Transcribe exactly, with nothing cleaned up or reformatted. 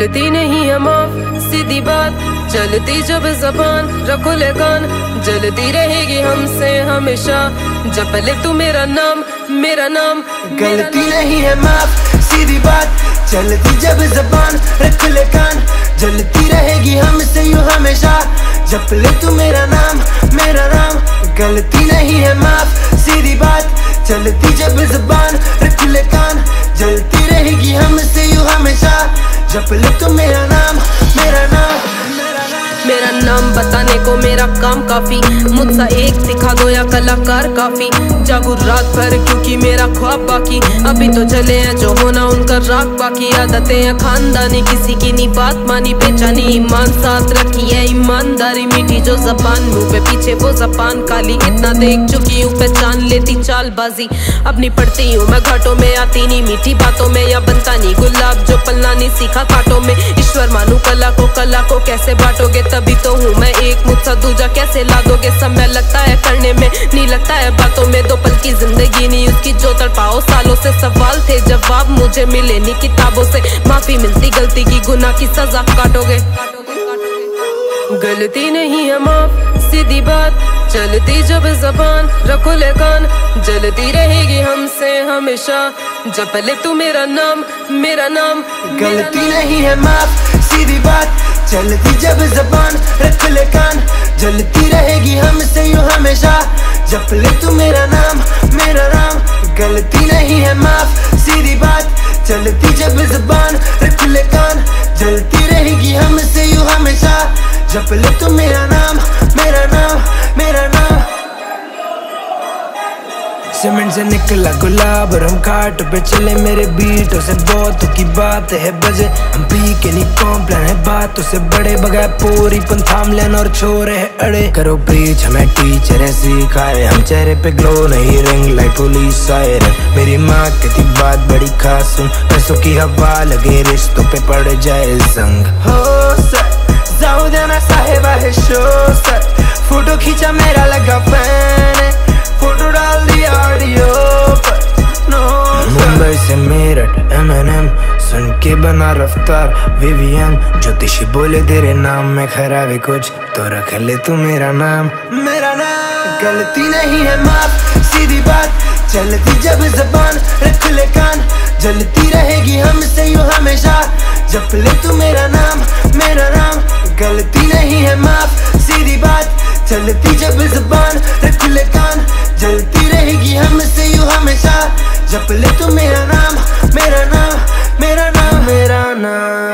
गलती नहीं है माफ, सीधी बात चलती जब जबान, रखो ले कान, जलती रहेगी हमसे हमेशा जब ले तू मेरा नाम, मेरा नाम। गलती नहीं है माफ, सीधी बात चलती जब जबान, रख ले कान, जलती रहेगी हमसे यूं हमेशा जब ले तू मेरा नाम, मेरा नाम। गलती नहीं है माफ, सीधी बात चलती जब जबान, रख ले कान, जलती रहेगी हमसे यूं हमेशा जब ले तू मेरा नाम, मेरा नाम। मेरा नाम बताने को मेरा काम काफी, मुझसा एक सिखा दो या कलाकार काफी। जागू रात भर क्योंकि मेरा ख्वाब बाकी, अभी तो चले हैं जो होना उनका राग बाकी। आदतें हैं खानदानी, किसी की नहीं बात मानी, पहचानी ईमान साथ रखी है ईमानदारी। मीठी जो जबान मुंह पे पीछे वो जबान काली, इतना देख चुकी हूँ पहचान लेती चालबाजी। अब नहीं पढ़ती हूँ मैं घाटों में, आती नहीं मीठी बातों में, या बनता नहीं गुलाब जो पलना नहीं सीखा कांटों में। ईश्वर मानू कला को, कला को कैसे बांटोगे, तभी तो हूँ मैं एक मुझसा दूजा कैसे ला दोगे। समय लगता है करने में, नहीं लगता है बातों में, दो पल की जिंदगी नहीं उसकी जो तड़पाओ सालों से। सवाल थे जवाब मुझे मिले नहीं किताबों से, माफी मिलती गलती की, गुनाह की सजा काटोगे। गलती नहीं है माफ, सीधी बात चलती जब जबान, रखो ले कान, जलती रहेगी हमसे हमेशा जब ले तू मेरा नाम, मेरा नाम। गलती नहीं है माफ, सीधी बात चलती जब जबान, रख ले कान, जलती रहेगी हमसे यूं हमेशा जब ले तू मेरा नाम, मेरा नाम। गलती नहीं है माफ, सीधी बात चलती जब जबान, रख ले कान, जलती रहेगी हमसे यूं हमेशा जब ले तू मेरा नाम, मेरा नाम, मेरा नाम। सीमेंट से निकला गुलाब और हम खाट पे चले, मेरे बीटों से बहुत की बात है बजे। हम पी के नहीं कॉम्प्लेन है बातों से बड़े, बगैर पूरी पन थाम लेन और छोरे है अड़े। करो प्रीच हमें टीचर है सिखाए, हम चेहरे पे ग्लो नहीं रिंग लाइट पुलिस सायरन। मेरी माँ कहती बात बड़ी खास सुन, पैसों की हवा लगे रिश्तों पे पड़ जाए संग। हो सर जाऊं देना साहेबा है शो सर, फोटो खींचा मेरा लगा फैन है, फोटो डाल दिया ऑडियो पर नो। मुंबई से मेरठ एम एन एम सुन के बना रफ्तार विवियन, ज्योतिषी बोले तेरे नाम में खराबी कुछ तो रख ले तू मेरा नाम, मेरा नाम। गलती नहीं है माफ, सीधी बात चलती जब जबान, रख ले कान, जलती रहेगी हमसे यूं हमेशा जब ले तू मेरा नाम, मेरा नाम। गलती नहीं है माफ, सीधी बात चलती जब जबान, रख ले कान, जलती रहेगी हमसे यूं हमेशा जब ले तू मेरा नाम, मेरा नाम, मेरा नाम, मेरा नाम।